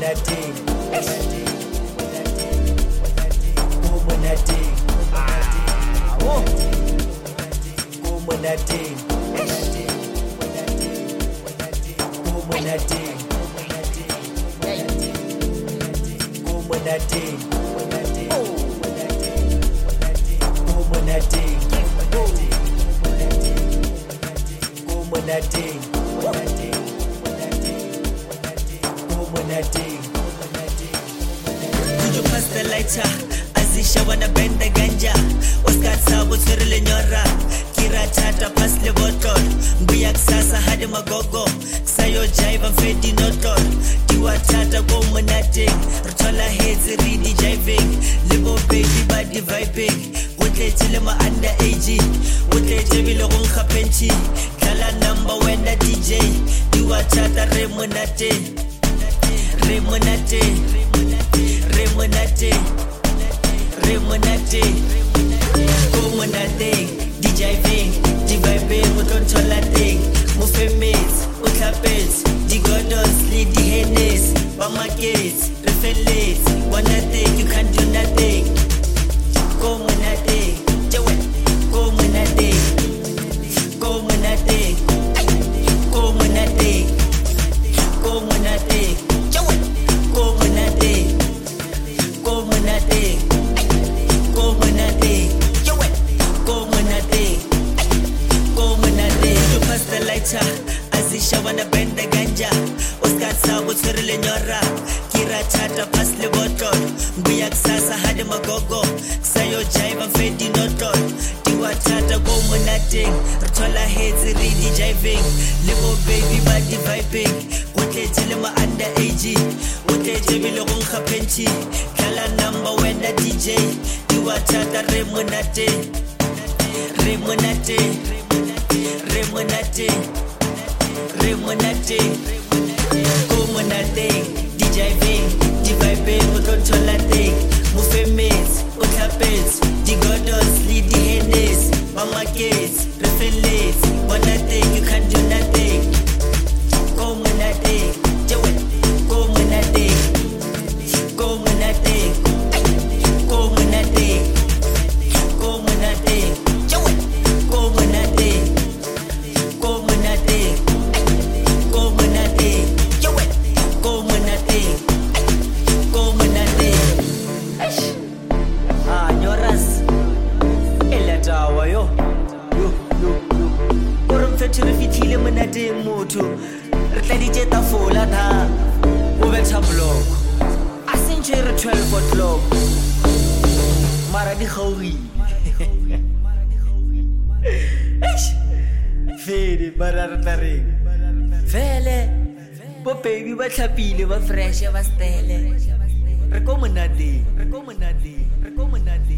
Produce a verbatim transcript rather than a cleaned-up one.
monateng go monateng go monateng go monateng go monateng go monateng go monateng Could you pass the lighter? Azisha wanna bend the ganja. Oscar Sabo Cyril Nyora. Kira Tata pass the bottle. Buyak Sasa had him a go-go. Sayo Jive and Fedi Notol. Tiwa Tata go monating. Rotola heads ready jiving. Libo baby body vibing. Wotle Tilema underage. Wotle Jebilo Ronka Penchi. Kala number when the D J. Tiwa Tata Remonate. Remonate, Remonate, Remonate, Comonate, D J Ving, D Vibing, Utoncholating, Mufemes, Utlapets, D Godos, Lady Hennes, Bamaketes, Refeles, Wanate, you can do nothing. Comonate, Jawet, Comonate, Comonate, Comonate, Comonate. Azisha wanna bend the ganja. Oscar Sabo Cyril Nyora. Kira Tata pass the bottle. Buyak Sasa had him a go-go. Sayo Jive and Fedi Notol. Tiwa Tata go monating. Rotola heads ready jiving. Libo baby body vibing. Wote Tilema underage. Wote Jebilo Ronka Penchi. Kala number when the D J. Tiwa Tata Remonate. Remonate. Remonate. Remonate, Comonate, D J Ving, D Vibing, Utoncholating, Mufemes, Utlapets, D Godos, Lady Hennes, Mamaketes, Refeles, Wanate, you can do nothing. Comonate, Jawet, Comonate, Comonate, Comonate, Comonate, Jawet, Comonate. Refitile monate motho re tla di teta fola tha o betsa block a sentse re twelve o'clock mara di khauri fede bara re tla reng fele bo baby ba tlhapile ba fresh ba stele re ko monate re ko monate re ko monate